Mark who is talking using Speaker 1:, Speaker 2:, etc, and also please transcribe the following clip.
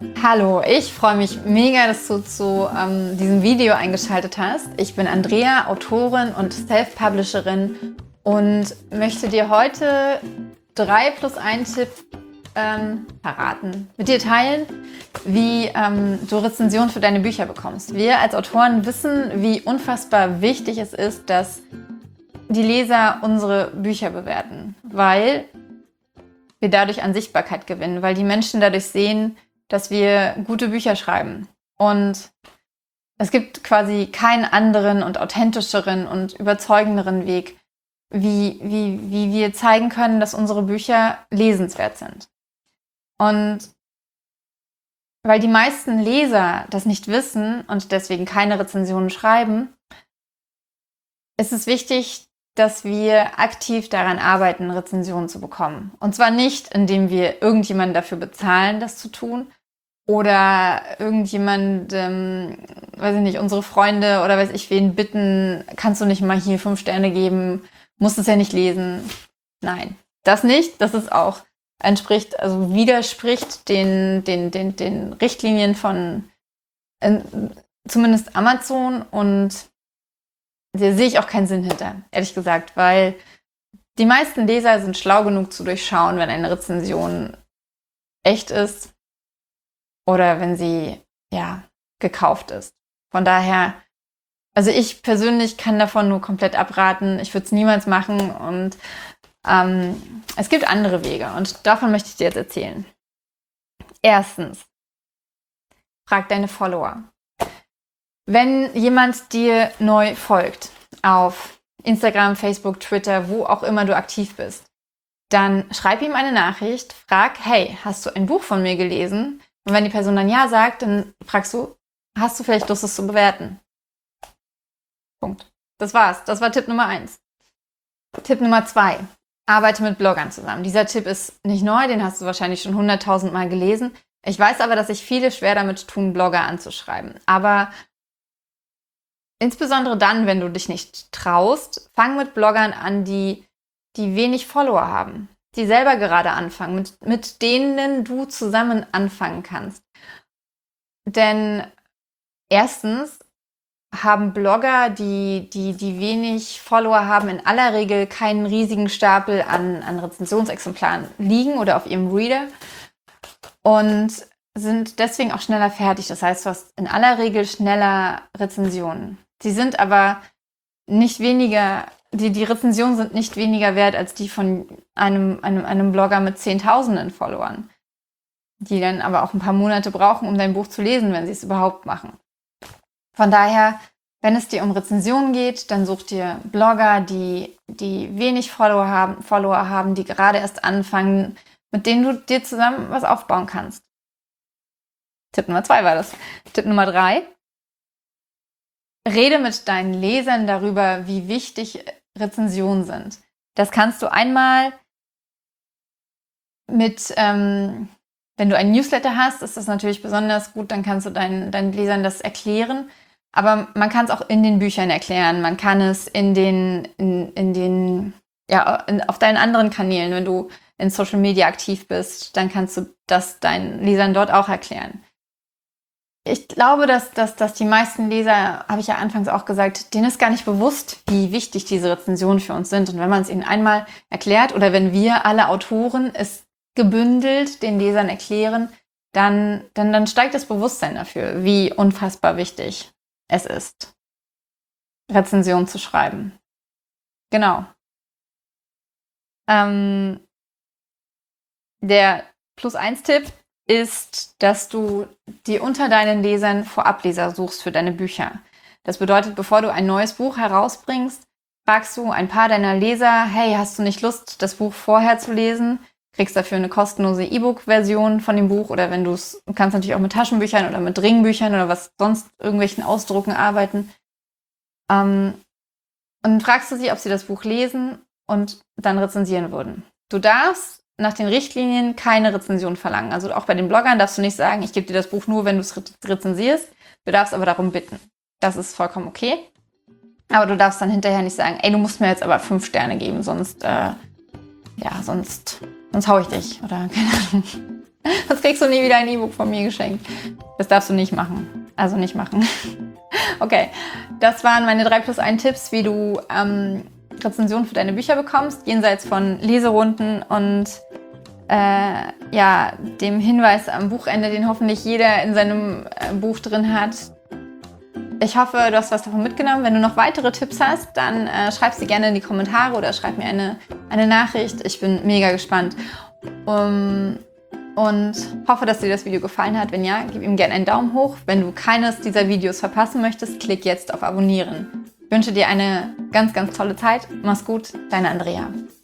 Speaker 1: Hallo, ich freue mich mega, dass du zu diesem Video eingeschaltet hast. Ich bin Andrea, Autorin und Self-Publisherin und möchte dir heute 3+1 Tipp verraten, mit dir teilen, wie du Rezensionen für deine Bücher bekommst. Wir als Autoren wissen, wie unfassbar wichtig es ist, dass die Leser unsere Bücher bewerten, weil wir dadurch an Sichtbarkeit gewinnen, weil die Menschen dadurch sehen, dass wir gute Bücher schreiben. Und es gibt quasi keinen anderen und authentischeren und überzeugenderen Weg, wie wir zeigen können, dass unsere Bücher lesenswert sind. Und weil die meisten Leser das nicht wissen und deswegen keine Rezensionen schreiben, ist es wichtig, dass wir aktiv daran arbeiten, Rezensionen zu bekommen. Und zwar nicht, indem wir irgendjemanden dafür bezahlen, das zu tun, oder irgendjemand, weiß ich nicht, unsere Freunde oder weiß ich wen bitten, kannst du nicht mal hier 5 Sterne geben, musst es ja nicht lesen. Nein, das nicht. Das ist auch widerspricht den Richtlinien von zumindest Amazon, und da sehe ich auch keinen Sinn hinter, ehrlich gesagt, weil die meisten Leser sind schlau genug zu durchschauen, wenn eine Rezension echt ist oder wenn sie, ja, gekauft ist. Von daher, also ich persönlich kann davon nur komplett abraten. Ich würde es niemals machen, und es gibt andere Wege und davon möchte ich dir jetzt erzählen. Erstens, frag deine Follower. Wenn jemand dir neu folgt auf Instagram, Facebook, Twitter, wo auch immer du aktiv bist, dann schreib ihm eine Nachricht, frag, hey, hast du ein Buch von mir gelesen? Und wenn die Person dann ja sagt, dann fragst du, hast du vielleicht Lust, es zu bewerten? Punkt. Das war's. Das war Tipp Nummer 1. Tipp Nummer 2. Arbeite mit Bloggern zusammen. Dieser Tipp ist nicht neu, den hast du wahrscheinlich schon 100.000 Mal gelesen. Ich weiß aber, dass sich viele schwer damit tun, Blogger anzuschreiben. Aber insbesondere dann, wenn du dich nicht traust, fang mit Bloggern an, die wenig Follower haben, die selber gerade anfangen, mit denen du zusammen anfangen kannst. Denn erstens haben Blogger, die wenig Follower haben, in aller Regel keinen riesigen Stapel an Rezensionsexemplaren liegen oder auf ihrem Reader und sind deswegen auch schneller fertig. Das heißt, du hast in aller Regel schneller Rezensionen. Die sind aber nicht weniger, die Rezensionen sind nicht weniger wert als die von einem Blogger mit Zehntausenden Followern, die dann aber auch ein paar Monate brauchen, um dein Buch zu lesen, wenn sie es überhaupt machen. Von daher, wenn es dir um Rezensionen geht, dann such dir Blogger, die wenig Follower haben, die gerade erst anfangen, mit denen du dir zusammen was aufbauen kannst. Tipp Nummer 2 war das. Tipp Nummer 3. Rede mit deinen Lesern darüber, wie wichtig Rezensionen sind. Das kannst du einmal mit, wenn du einen Newsletter hast, ist das natürlich besonders gut, dann kannst du deinen Lesern das erklären. Aber man kann es auch in den Büchern erklären. Man kann es auf deinen anderen Kanälen, wenn du in Social Media aktiv bist, dann kannst du das deinen Lesern dort auch erklären. Ich glaube, dass die meisten Leser, habe ich ja anfangs auch gesagt, denen ist gar nicht bewusst, wie wichtig diese Rezensionen für uns sind. Und wenn man es ihnen einmal erklärt oder wenn wir alle Autoren es gebündelt den Lesern erklären, dann steigt das Bewusstsein dafür, wie unfassbar wichtig es ist, Rezensionen zu schreiben. Genau. Der +1-Tipp ist, dass du dir unter deinen Lesern Vorableser suchst für deine Bücher. Das bedeutet, bevor du ein neues Buch herausbringst, fragst du ein paar deiner Leser, hey, hast du nicht Lust, das Buch vorher zu lesen? Kriegst dafür eine kostenlose E-Book-Version von dem Buch, oder du kannst natürlich auch mit Taschenbüchern oder mit Ringbüchern oder was sonst irgendwelchen Ausdrucken arbeiten. Und dann fragst du sie, ob sie das Buch lesen und dann rezensieren würden. Du darfst nach den Richtlinien keine Rezension verlangen. Also auch bei den Bloggern darfst du nicht sagen, ich gebe dir das Buch nur, wenn du es rezensierst. Du darfst aber darum bitten. Das ist vollkommen okay. Aber du darfst dann hinterher nicht sagen, ey, du musst mir jetzt aber 5 Sterne geben, sonst hau ich dich. Oder keine Ahnung. Sonst kriegst du nie wieder ein E-Book von mir geschenkt. Das darfst du nicht machen. Also nicht machen. Okay, das waren meine 3+1 Tipps, wie du Rezensionen für deine Bücher bekommst, jenseits von Leserunden und ja, dem Hinweis am Buchende, den hoffentlich jeder in seinem Buch drin hat. Ich hoffe, du hast was davon mitgenommen. Wenn du noch weitere Tipps hast, dann schreib sie gerne in die Kommentare oder schreib mir eine Nachricht. Ich bin mega gespannt. Und hoffe, dass dir das Video gefallen hat. Wenn ja, gib ihm gerne einen Daumen hoch. Wenn du keines dieser Videos verpassen möchtest, klick jetzt auf Abonnieren. Ich wünsche dir eine ganz, ganz tolle Zeit. Mach's gut, deine Andrea.